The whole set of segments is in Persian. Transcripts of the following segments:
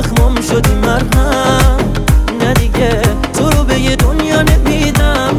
زخمم شدی مرهم. نه دیگه تو رو به یه دنیا نمیدم.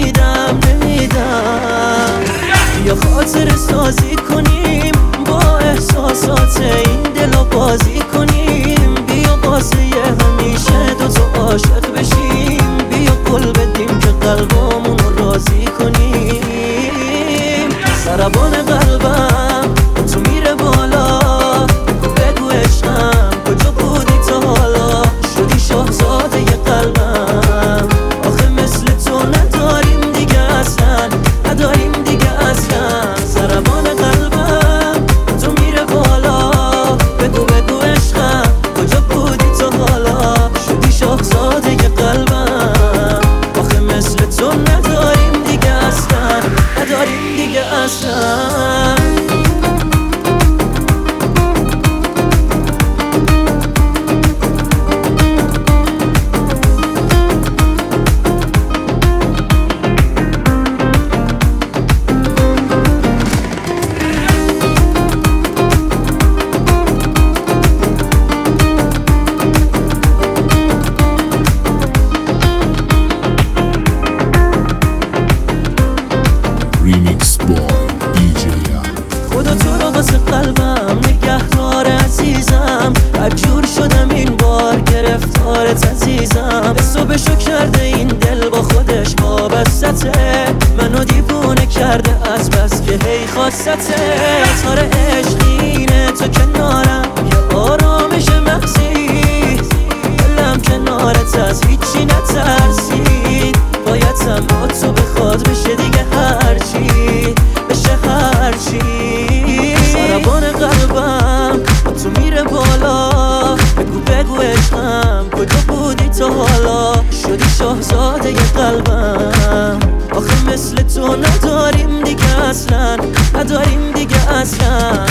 یا خاطر سازی کنیم با احساسات این دلو بازی کنیم. بیا واسه همیشه دوتا عاشق بشیم. بیا قول بدیم که قلبمون رو راضی کنیم. سربان قلبم تو میره بالا، بگو عشقم کجا بودی تا حالا؟ شدی شاهزاده ی قلبم. آخه مثل تو نداریم دیگه اصلا، نداریم دیگه اصلا. سربان قلبم تو میره بالا، بگو عشقم کجا بودی تا حالا؟ شدی شاهزاده ی قلبم. آخه مثل تو نداریم دیگه اصلا، نداریم دیگه اصلا. Remix Boy DJ خدا تو رو واسه قلبم نگهدار عزیزم. بدجور شدم این بار گرفتارت عزیزم. حسابشو شو کرده این دل با خودش وابستته. منو دیوونه کرده از بس که هی خواستته. اظهار عشقینه تو کنارم یه آرامش مغزی. دلم کنارت از هیچی نترسید. بایدم با تو بخواد بشه دیگه هرچی بشه هرچی. سربان قلبم تو میره بالا، بگو عشقم کجا بودی تا حالا؟ شدی شاهزاده ی قلبم. آخه مثل تو نداریم دیگه اصلا، نداریم دیگه اصلا.